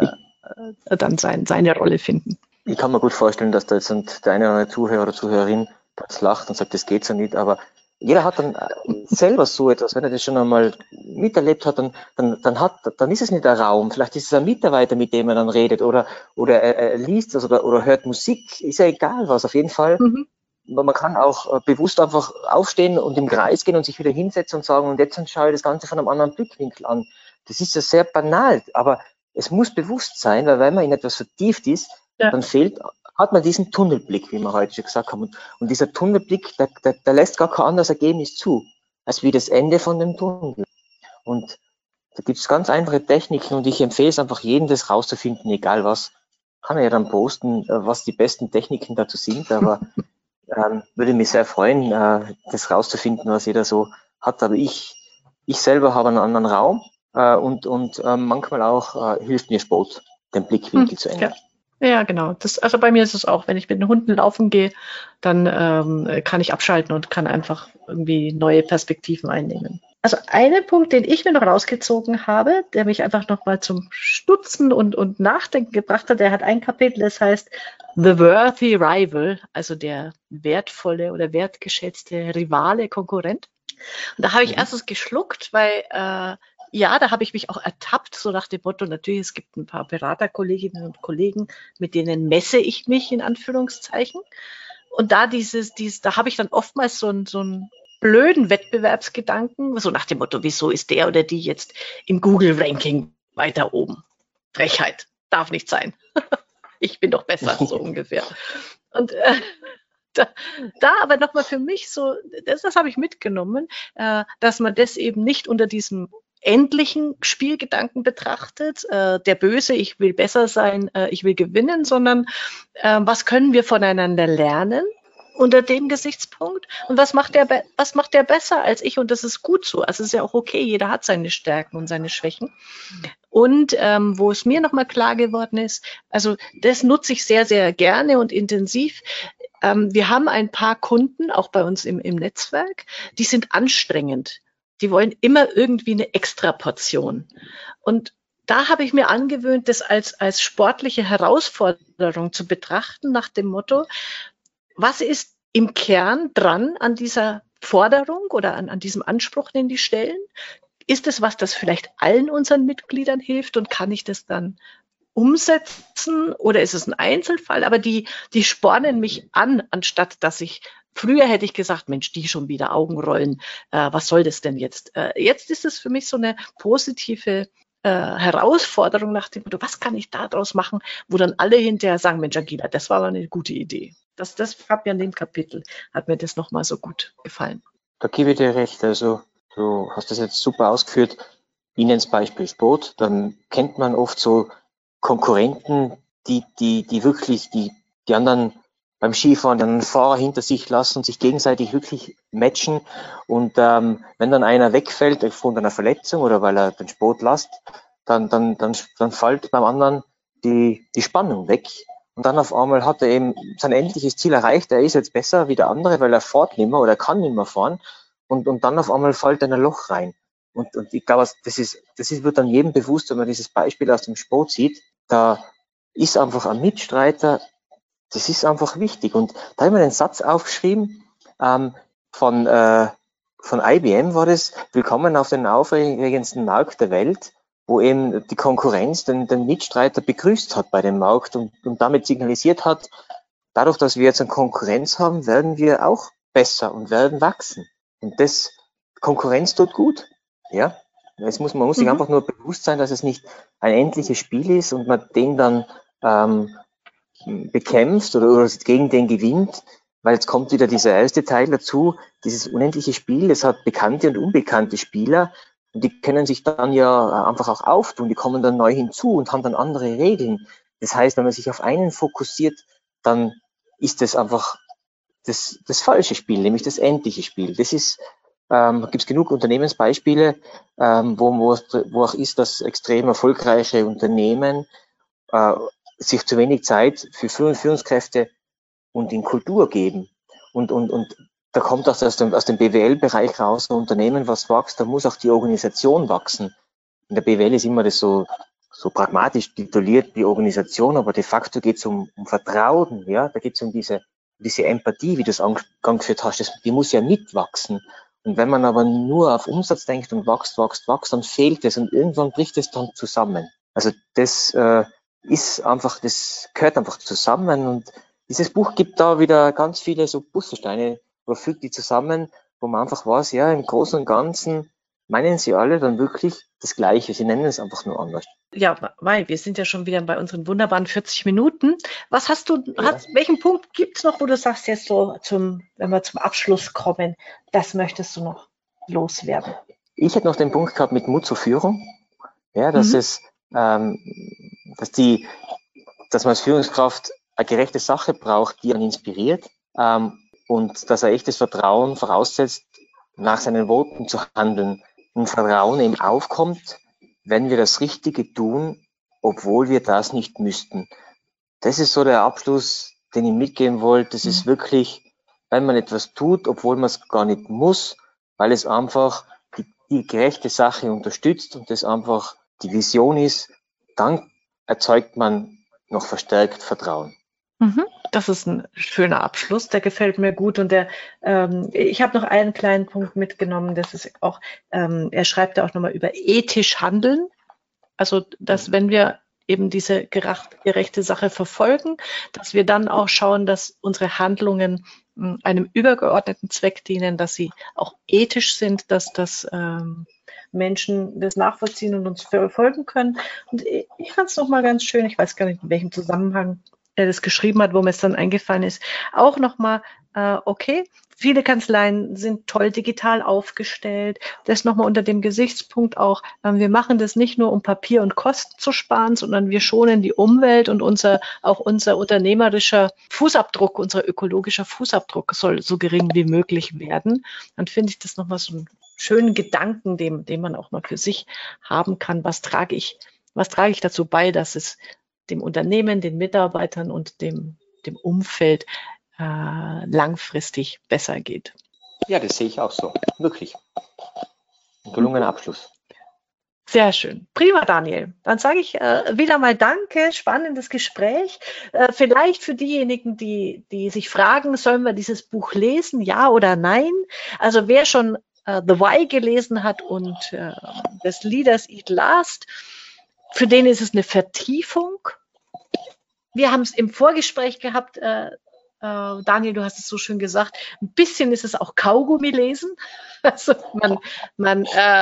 dann seine Rolle finden. Ich kann mir gut vorstellen, dass da jetzt der eine oder andere Zuhörer oder Zuhörerin ganz lacht und sagt, das geht so nicht, aber jeder hat dann selber so etwas, wenn er das schon einmal miterlebt hat, dann ist es nicht der Raum, vielleicht ist es ein Mitarbeiter, mit dem er dann redet oder er liest das oder hört Musik, ist ja egal was, auf jeden Fall. Man kann auch bewusst einfach aufstehen und im Kreis gehen und sich wieder hinsetzen und sagen, und jetzt schaue ich das Ganze von einem anderen Blickwinkel an. Das ist ja sehr banal, aber es muss bewusst sein, weil wenn man in etwas vertieft ist, dann hat man diesen Tunnelblick, wie wir heute schon gesagt haben. Und dieser Tunnelblick, der lässt gar kein anderes Ergebnis zu, als wie das Ende von dem Tunnel. Und da gibt es ganz einfache Techniken und ich empfehle es einfach jedem, das rauszufinden, egal was. Kann er ja dann posten, was die besten Techniken dazu sind, aber würde mich sehr freuen, das rauszufinden, was jeder so hat. Aber ich selber habe einen anderen Raum und manchmal auch hilft mir Sport, den Blickwinkel zu ändern. Ja, genau. Also bei mir ist es auch, wenn ich mit den Hunden laufen gehe, dann kann ich abschalten und kann einfach irgendwie neue Perspektiven einnehmen. Also einen Punkt, den ich mir noch rausgezogen habe, der mich einfach noch mal zum Stutzen und Nachdenken gebracht hat, der hat ein Kapitel, das heißt The Worthy Rival, also der wertvolle oder wertgeschätzte Rivale, Konkurrent. Und da habe ich erstens geschluckt, weil da habe ich mich auch ertappt, so nach dem Motto, natürlich, es gibt ein paar Beraterkolleginnen und Kollegen, mit denen messe ich mich, in Anführungszeichen. Und da da habe ich dann oftmals so einen blöden Wettbewerbsgedanken, so nach dem Motto, wieso ist der oder die jetzt im Google-Ranking weiter oben? Frechheit, darf nicht sein. Ich bin doch besser, so ungefähr. Und da aber nochmal für mich so, das habe ich mitgenommen, dass man das eben nicht unter diesem endlichen Spielgedanken betrachtet, der Böse, ich will besser sein, ich will gewinnen, sondern was können wir voneinander lernen unter dem Gesichtspunkt und was macht der besser als ich und das ist gut so. Also es ist ja auch okay, jeder hat seine Stärken und seine Schwächen. Und wo es mir nochmal klar geworden ist, also das nutze ich sehr, sehr gerne und intensiv. Wir haben ein paar Kunden, auch bei uns im Netzwerk, die sind anstrengend. Die wollen immer irgendwie eine Extraportion. Und da habe ich mir angewöhnt, das als sportliche Herausforderung zu betrachten, nach dem Motto, was ist im Kern dran an dieser Forderung oder an diesem Anspruch, den die stellen? Ist es was, das vielleicht allen unseren Mitgliedern hilft und kann ich das dann umsetzen oder ist es ein Einzelfall? Aber die spornen mich an, anstatt dass früher hätte ich gesagt, Mensch, die schon wieder Augenrollen, was soll das denn jetzt? Jetzt ist es für mich so eine positive Herausforderung nach dem Motto, was kann ich daraus machen, wo dann alle hinterher sagen, Mensch, Agila, das war aber eine gute Idee. Das hat mir an dem Kapitel, hat mir das nochmal so gut gefallen. Da gebe ich dir recht, also du hast das jetzt super ausgeführt. Ich nenne das Beispiel Sport, dann kennt man oft so Konkurrenten, die wirklich die anderen beim Skifahren einen Fahrer hinter sich lassen und sich gegenseitig wirklich matchen. Und wenn dann einer wegfällt aufgrund einer Verletzung oder weil er den Sport lässt, dann fällt beim anderen die Spannung weg. Und dann auf einmal hat er eben sein endliches Ziel erreicht. Er ist jetzt besser wie der andere, weil er fährt nicht mehr oder kann nicht mehr fahren. Und dann auf einmal fällt er in ein Loch rein. Und ich glaube, wird dann jedem bewusst, wenn man dieses Beispiel aus dem Sport sieht, da ist einfach ein Mitstreiter, das ist einfach wichtig. Und da habe ich mir den Satz aufgeschrieben, von IBM war das: Willkommen auf den aufregendsten Markt der Welt, wo eben die Konkurrenz den Mitstreiter begrüßt hat bei dem Markt und damit signalisiert hat, dadurch, dass wir jetzt eine Konkurrenz haben, werden wir auch besser und werden wachsen. Und Konkurrenz tut gut. Ja, man muss sich einfach nur bewusst sein, dass es nicht ein endliches Spiel ist und man den dann bekämpft oder gegen den gewinnt, weil jetzt kommt wieder dieser erste Teil dazu, dieses unendliche Spiel, das hat bekannte und unbekannte Spieler und die können sich dann ja einfach auch auftun, die kommen dann neu hinzu und haben dann andere Regeln. Das heißt, wenn man sich auf einen fokussiert, dann ist das einfach das falsche Spiel, nämlich das endliche Spiel. Das ist, gibt es genug Unternehmensbeispiele, wo auch ist, dass extrem erfolgreiche Unternehmen sich zu wenig Zeit für Führungskräfte und in Kultur geben. Und da kommt auch aus dem BWL-Bereich raus, ein Unternehmen, was wächst, da muss auch die Organisation wachsen. In der BWL ist immer das so pragmatisch tituliert, die Organisation, aber de facto geht es um Vertrauen, ja, da geht es um diese Empathie, wie du es angeführt hast, die muss ja mitwachsen. Und wenn man aber nur auf Umsatz denkt und wächst, dann fehlt es und irgendwann bricht es dann zusammen. Also das gehört einfach zusammen und dieses Buch gibt da wieder ganz viele so Puzzlesteine, wo fügt die zusammen, wo man einfach weiß, ja, im Großen und Ganzen meinen sie alle dann wirklich das Gleiche. Sie nennen es einfach nur anders. Ja, weil wir sind ja schon wieder bei unseren wunderbaren 40 Minuten. Welchen Punkt gibt es noch, wo du sagst, jetzt so wenn wir zum Abschluss kommen, das möchtest du noch loswerden? Ich hätte noch den Punkt gehabt mit Mut zur Führung. Ja, dass man als Führungskraft eine gerechte Sache braucht, die einen inspiriert, und dass er echtes Vertrauen voraussetzt, nach seinen Worten zu handeln. Und Vertrauen eben aufkommt, wenn wir das Richtige tun, obwohl wir das nicht müssten. Das ist so der Abschluss, den ich mitgeben wollte. Das ist wirklich, wenn man etwas tut, obwohl man es gar nicht muss, weil es einfach die gerechte Sache unterstützt und das einfach die Vision ist, dann erzeugt man noch verstärkt Vertrauen. Das ist ein schöner Abschluss, der gefällt mir gut und ich habe noch einen kleinen Punkt mitgenommen, das ist auch, er schreibt ja auch nochmal über ethisch handeln, also dass wenn wir eben diese gerechte Sache verfolgen, dass wir dann auch schauen, dass unsere Handlungen einem übergeordneten Zweck dienen, dass sie auch ethisch sind, dass Menschen das nachvollziehen und uns verfolgen können. Und ich fand es nochmal ganz schön, ich weiß gar nicht, in welchem Zusammenhang er das geschrieben hat, wo mir es dann eingefallen ist, auch nochmal, okay, viele Kanzleien sind toll digital aufgestellt. Das nochmal unter dem Gesichtspunkt auch, wir machen das nicht nur, um Papier und Kosten zu sparen, sondern wir schonen die Umwelt und unser unternehmerischer Fußabdruck, unser ökologischer Fußabdruck soll so gering wie möglich werden. Dann finde ich das nochmal so einen schönen Gedanken, den man auch mal für sich haben kann. Was trage ich dazu bei, dass es dem Unternehmen, den Mitarbeitern und dem Umfeld langfristig besser geht. Ja, das sehe ich auch so. Wirklich. Ein gelungener Abschluss. Sehr schön. Prima, Daniel. Dann sage ich wieder mal Danke. Spannendes Gespräch. Vielleicht für diejenigen, die sich fragen, sollen wir dieses Buch lesen, ja oder nein? Also wer schon The Why gelesen hat und des Leaders Eat Last, für den ist es eine Vertiefung. Wir haben es im Vorgespräch gehabt, Daniel, du hast es so schön gesagt, ein bisschen ist es auch Kaugummi lesen. Also man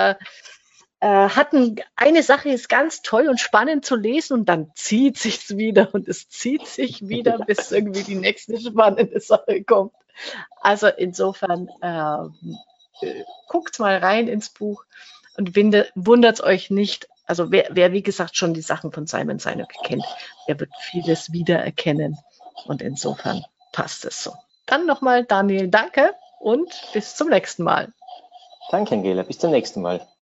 hat eine Sache ist ganz toll und spannend zu lesen und dann zieht sich's wieder und es zieht sich wieder, bis irgendwie die nächste spannende Sache kommt. Also insofern guckt mal rein ins Buch und wundert euch nicht. Also wer wie gesagt schon die Sachen von Simon Sinek kennt, der wird vieles wiedererkennen und insofern passt es so. Dann nochmal Daniel, danke und bis zum nächsten Mal. Danke, Angela, bis zum nächsten Mal.